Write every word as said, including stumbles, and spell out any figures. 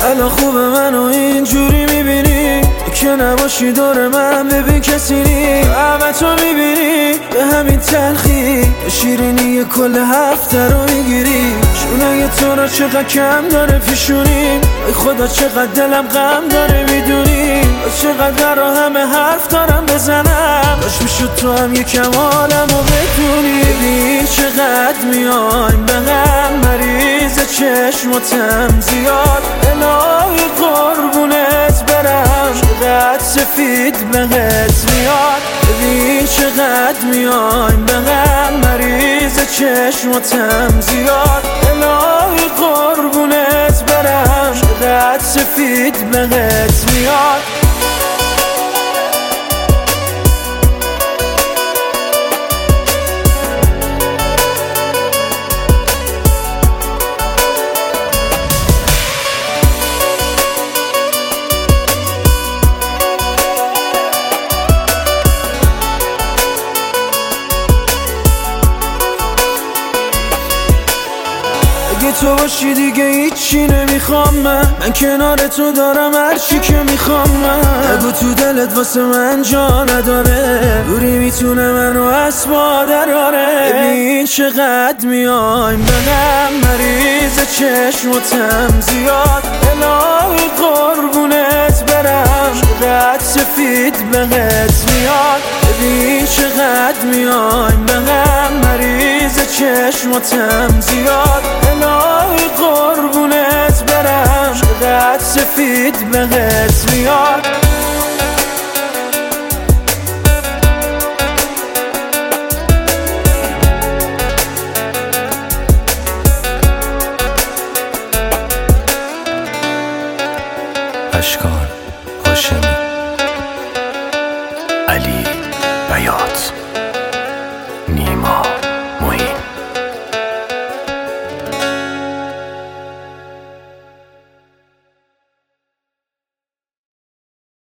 الان خوبه منو اینجوری میبینی که نباشی دور من، ببین کسی نی همه تو میبینی به همین تلخی، به شیرینی کل هفته رو میگیری. شونه تو رو چقدر کم داره پیشونی، ای خدا چقدر دلم غم داره میدونی، چقدر رو همه حرف دارم بزنم، باش میشد تو هم یکم حالمو بدونی. ببین چقدر میایم به هم، مریض چشماتم زیاد، الهی قربونت برم، چقدر سفید بهت میاد. ببین چقدر میایم به هم، مریض چشماتم زیاد، الهی قربونت برم، چقدر سفید بهت میاد. اگه تو باشی دیگه هیچی نمیخوام من، من کنار تو دارم هرچی که میخوام من. اگه تو دلت واسه من جا نداره، دوری میتونه منو از پا دراره. ببین چقدر میایم به هم، مریض چشماتم زیاد، الهی قربونت برم، چقدر سفید بهت میاد. ببین چقدر میایم به هم، مریض چشماتم زیاد، الهی قربونت برم، چقدر سفید بهت میاد. اشکان هاشمی، علی بیات.